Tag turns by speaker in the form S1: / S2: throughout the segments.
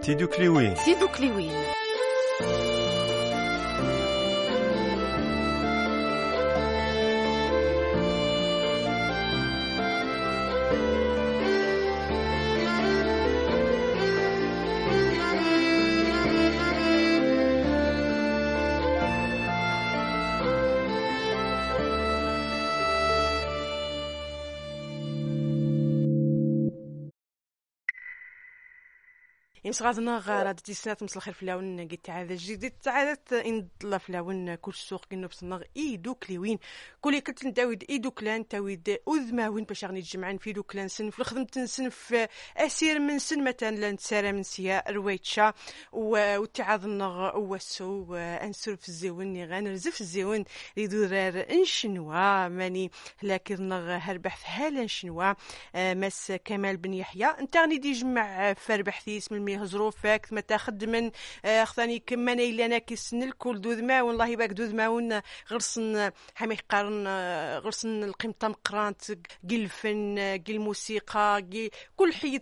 S1: سيدو كليوين
S2: سيدو كليوين. إن صغادنا غارة تيسنات مثل الخير في لاون قلت عادة جديد تعادت إن ضلا في لاون كل سوق كنو بصنغ إيدو كليوين كل كنت نداود إيدو كلان تاويد أذماوين باش غني تجمعن في دوك كلان سن في الخدمة تنسنف أسير من سن مثلا لنتسارى من سيا رويتشا وتعاضنا وسو أنسر في الزيون غنرزف في الزيون لدورار انشنوا ماني لكن هربح هالا انشنوا مس كمال بن يحيى انت غني دي جمع فربحثي اسم المي ظروفك ما تاخد من خذاني كمان الا انا كيسن الكل دوذ ما والله باك دوذ ما ون غرسن حمي قارن غرسن القيمه مقرانت قل الفن قل الموسيقى كل حيط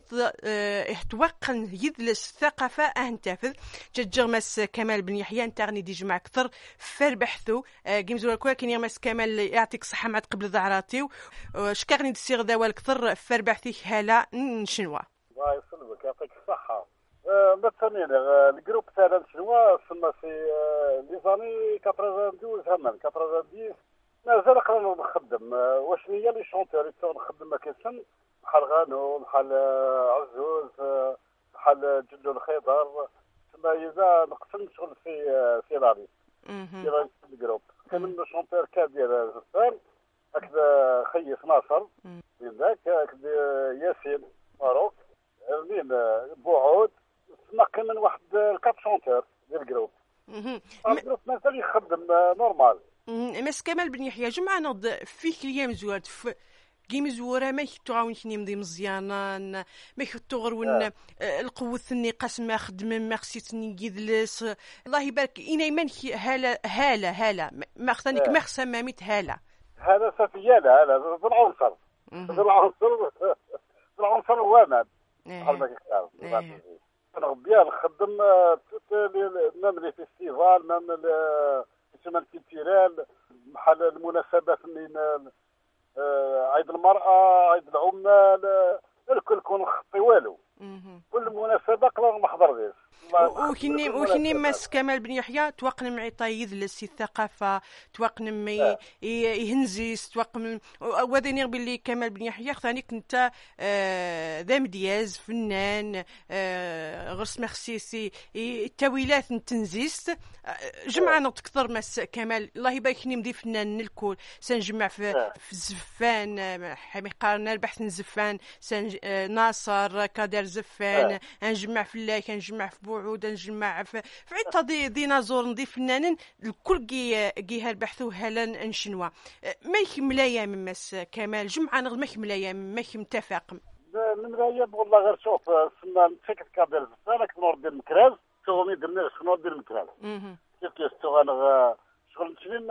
S2: توقن يدلس الثقافه انتفذ تجرمس كمال بن يحيى انت غني دي جمع اكثر فربحثو كيمزول كين يمس كمال يعطيك صحه مع قبل ضعراتي شكا غني دسير ذا الكثر فربحثي هالا نشنوا
S3: الله يسلمك يعطيك الصحة. مثلا الجروب تاعنا شنوا سما في لي زاني 92 همان 90 مازال قررنا نخدم واش هي لي شونتور اللي نخدم ما كيسن بحال غانو بحال عزوز بحال جلو الخضر تما إذا نقسم شغل في لاري في الجروب كان شونتور كبير زفان هكذا خيس ناصر من ذاك هكذا ياسين ماروك مين بوعود سما كان من واحد الكاب شونتور ديال الجروب الجروب مازال يخدم نورمال.
S2: مس كمال بن يحيى جمعة نض فيك اليوم زوارت كيم زورا ما يتعاون كني مضي مزيانا ما يتغرون القوة النقاس ما خدم ما خصيتني يدلس الله يبارك إنا يمن هالة ما خصنيك ما خصها ماميت
S3: هذا سفيالة هذا بالعنصر بالعنصر وامان بحال ما كيختار انا بيان نخدم ميم لي فيستيفال ميم السيمانه كولتورال بحال المناسبات من عيد المرأة عيد العمال الكل كون نخطي والو كل مناسبة قرر نحضر فيه
S2: وكني ماس كمال بن يحيى توقن معي طايد لسي الثقافة توقن يهنزيس توقن وذني باللي كمال بن يحيى ثاني كنت ذا مدياز فنان غرس مخسيسي التاويلات نتنزيست جمعة نقط كثر ماس كمال الله يباركني مدي فنان الكل سنجمع في زفان حمي قارنا البحث نزفان ناصر كادر زفان نجمع في الله كنجمع في بوعود نجمع في عطا ديناصور نضيف فنانين الكل كي هالبحثو هلا نشنوا ما يكملايا من مس كمال جمعة نغد ما يكملايا ما يمتفق
S3: من رايا والله غير شوف سما نتسكت كادر زفان كنور ديال المكراز شغل درنا شنو ديال المكراز كيف انا شغل نشرين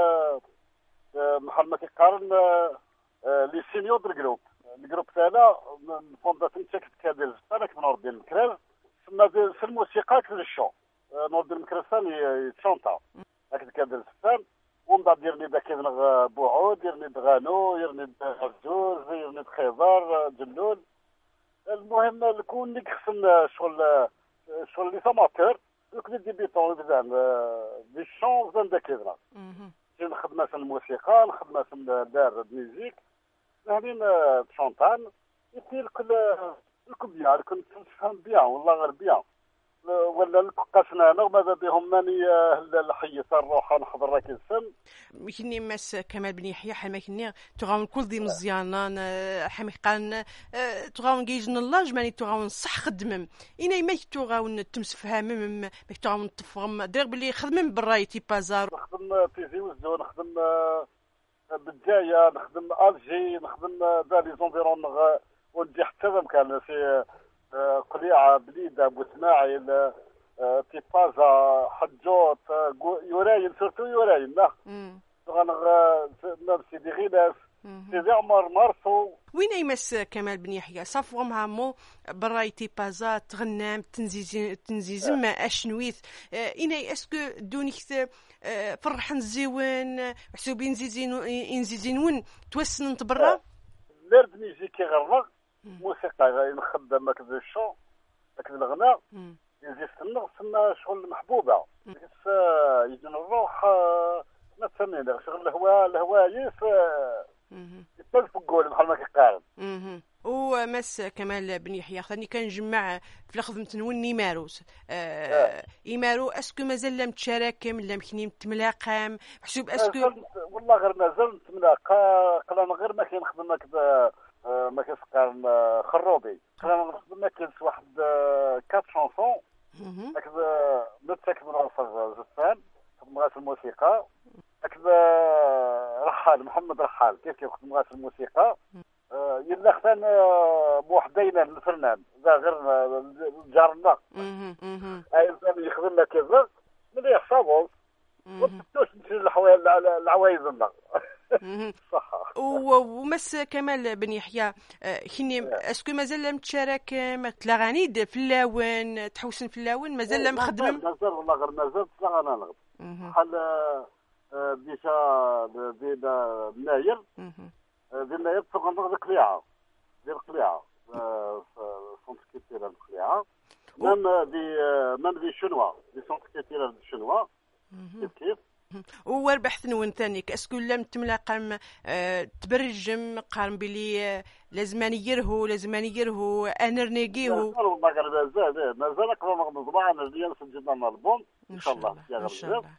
S3: بحال ما كيقارن لي سينيور ديال الجروب تاعنا فونداسيون تاكت كادر زفان كنور ديال المكراز سما في الموسيقى كل الشو نور ديال المكرسان يتشونطا هكذا كادر الزفان ومن بعد يرني داك بوعود يرني غانو يرني عزوز يرني خضر جلول المهم الكون اللي خصنا شغل لي ساماتور كل ديبيتون بزاف دي شون بزاف داك كذا نخدم مثلا الموسيقى نخدم مثلا دار ميوزيك هذين تشونطان يصير الكل بيان كنت نفهم بيان والله غير بيان ولا القاسنا انا وماذا بهم ماني الحي نروح نحضر راك السن
S2: كني ماس كمال بن يحيى حما كني تغاون كل دي مزيانان حما قال تغاون كيجن الله ماني تغاون صح خدمم انا ما تغاون تمسفهم ما تغاون تفهم دير بلي خدمم برايتي بازار
S3: نخدم تيزي وزو نخدم بالجايه نخدم الجي نخدم دار لي زونفيرون ونجي حتى كان في قليعة بليدة بوسماعيل تيبازا حجوط يوراين سورتو يوراين لا غنغ سيدي غيلاس سيدي عمر مارسو.
S2: وين يمس كمال بن يحيى صافوهم هامو برايتي بازات تغنام تنزيزم اشنويث إني اسكو دونيك فرحن زيون حسوبين انزيزين توسن تبرا
S3: لرد ميزيكي غرق موسيقى غير نخدم هكذا الشو هكذا الغناء يزيد سنة شغل محبوبة بس يجي نروح ما تسمينا شغل الهوايس يتنزل في القول بحال ما كيقارن.
S2: ومس كمال بن يحيى خلاني كنجمع في الخدمة نون يماروس يمارو اسكو مازال لم تشارك من لم كنيم تملاقم حسوب اسكو
S3: والله غير مازال نتملاقى قلنا غير ما كنخدم هكذا ما كنسقارن خروبي قلنا نخدم كاين واحد 4 شونسون هكذا نتاكد من عصر زفان خدم غاس الموسيقى هكذا رحال محمد رحال كيف كيخدم غاس الموسيقى يلا ختان بوحدينا الفنان ذا غير جارنا اي انسان يخدم لك كذا من يحسبوا وتفتوش العوايز لنا صح.
S2: ومس كمال بن يحيى كني اسكو مازال لم تشارك مثلا غنيد في اللاون تحوسن في اللاون مازال لم خدم
S3: مازال والله غير مازال انا نغد بحال ديجا دينا مناير دينا يبقى نغد قليعه ديال قليعه سونت كيتيرا القليعه مام دي شنوا دي سونت كيتيرا الشنوا كيف
S2: وربح ثنون ثانيك اسكو لم تملاقم تبرجم قارن بلي لازم يرهو انرنيقيه
S3: والله غير مازال نقدروا نضمع انا اللي نسجلنا الالبوم ان شاء الله
S2: ان شاء الله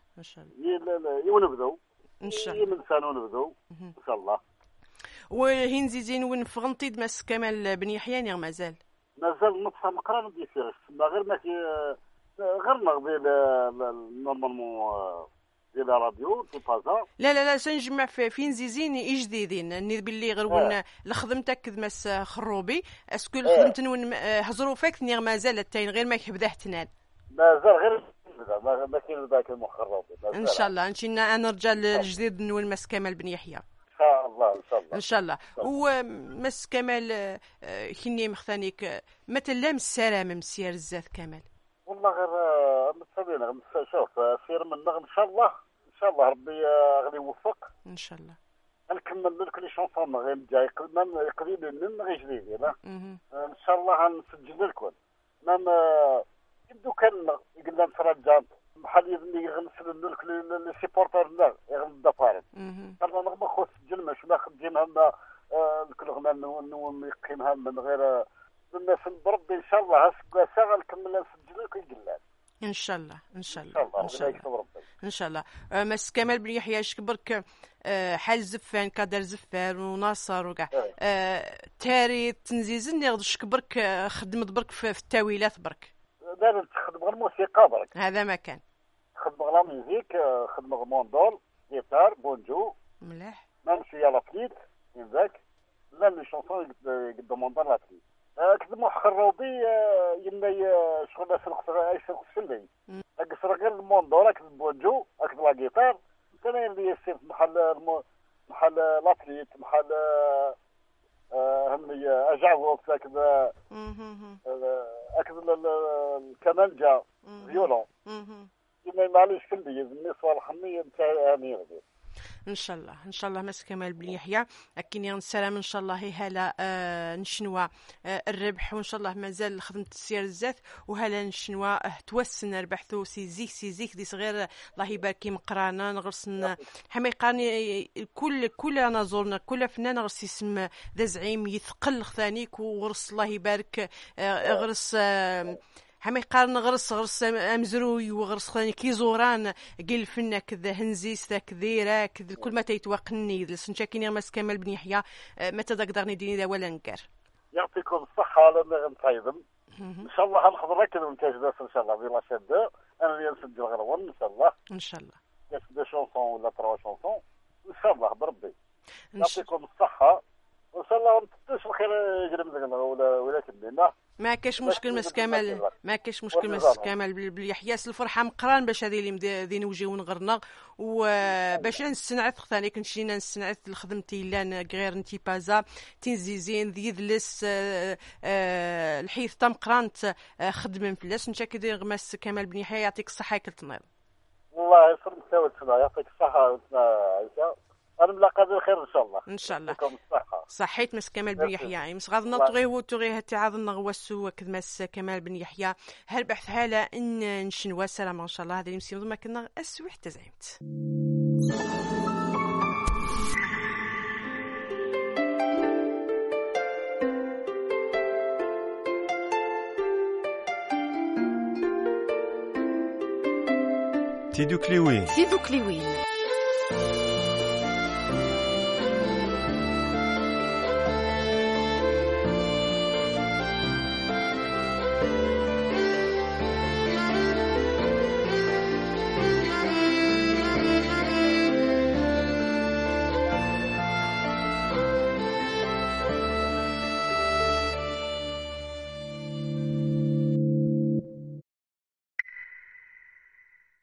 S3: ونبداو
S2: ان شاء الله
S3: نبداو ان شاء الله.
S2: وهين زين ونفغنطي دمس كمال بن يحيى مازال
S3: نصف مقران دي فيرس غير ما غير نغدي نورمالمون ديال الراديو في بازا
S2: لا سنجمع فين زيزين جديدين ني باللي غير لخدمتك مس خروبي اسكو الخدمت نون هزرو فيك نير مازال التاين غير ما يحبده تنان
S3: مازال غير ما كاين ذاك المخروبي
S2: ان شاء الله نشينا انا رجال الجديد نون مس كمال بن يحيى
S3: ان شاء الله
S2: ومس كمال كني مختانيك مثلا لام السلام مسير الزات كمال
S3: والله غير متسابين شوف سير من ان شاء الله ربي غادي يوفق
S2: ان شاء الله
S3: نكمل لك لي شونسون غير جاي قريب من غير جديد ان شاء الله غنسجل لكم مام يبدو كان قلنا نترجى بحال اللي غنسلم لك لي سيبورتور لا غنبدا فارغ انا ما خص سجل ماشي ما خديمها ما كل غنى نقيمها من غير الناس بربي ان شاء الله ساعه نكمل نسجل لك يقلال
S2: ان شاء الله ان شاء الله مس كمال بن يحيى شكبرك حال زفان كادر زفار وناصر وكاع تاري تنزيزن ياخذ شكبرك خدمت برك في التاويلات برك
S3: دابا تخدم غير الموسيقى برك
S2: هذا ما كان
S3: خدم غير ميوزيك خدم غير موندول جيتار بونجو
S2: مليح
S3: ماشي يا لافليت ذاك لا لي شونسون يقدمون دار لافليت كذا مخروبي يما شغل اي سلق سلي اقصر غير الموندور هكذا البونجو هكذا لا جيتار كان اللي يسيف محل لاتريت محل همي اجعوف هكذا هكذا الكمانجا فيولون يما معليش كلي النسوة الحمية نتاع امير
S2: ان شاء الله مس كمال بن يحيى اكيني السلام ان شاء الله هلا نشنوا الربح وان شاء الله مازال خدمه السير الزات وهلا نشنوا توسن ربحثو سيزيك دي صغير الله يبارك مقرانا نغرسن حميقاني كل انا زورنا كل فنان غرس يسم ذا زعيم يثقل ثانيك وغرس الله يبارك غرس حمي قارن غرس امزروي وغرس ثاني كيزوران قل فينا كذا هنزيس ذا كذيرا كذا كل ما تيتوقني لسنشاكيني مس كمال بن يحيى متى تقدر نديني ذا ولا نكر
S3: يعطيكم الصحة لنا غنطيبن ان شاء الله غنحضر لك المونتاج داس ان شاء الله بلا شادة انا اللي نسجل غير ان شاء الله دو شونسون ولا 3 شونسون ان شاء الله بربي يعطيكم الصحة وان شاء الله نتمنى الخير يجري من ولا كدينا
S2: ما كاش مشكل مس كمال، ما كاش مشكل مس كمال باليحيى الفرحه مقران باش هذه اللي ذي نوجيو نغرنا وباش نستنعت ثاني كنشينا نستنعت لخدمتي لا غير انتي بازا تنزيزين ذي ذلس الحيث تم قرانت خدم فلاس نتا كدير غماس كمال بن يحيى يعطيك الصحه كتنيض.
S3: الله يسر مساوي السنه يعطيك الصحه عائشه، انا ملاقا بالخير ان شاء الله.
S2: ان شاء الله.
S3: يعطيكم الصحه.
S2: صحيت مس كمال بن يحيى مس غادنا طغي تعاضنا غواسو كدماس كمال بن يحيى هل بحث حاله ان نشنوا سلام ان شاء الله هذا المسيم ما كنا اسوح تزعمت.
S1: تيدو كليوين